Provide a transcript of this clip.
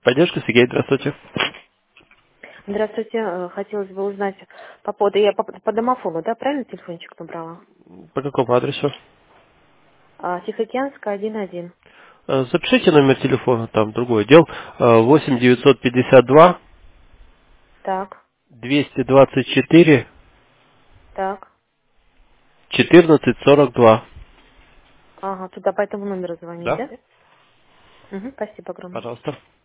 Поддержка, Сергей, здравствуйте. Здравствуйте. Хотелось бы узнать по поводу... Я по домофону, да, правильно телефончик набрала? По какому адресу? Тихоокеанская, 1-1. Запишите номер телефона, там другой отдел. 8 952 Так, 224 так. 14 42. Ага, туда по этому номеру звонить, Да? да? Угу, спасибо огромное. Пожалуйста.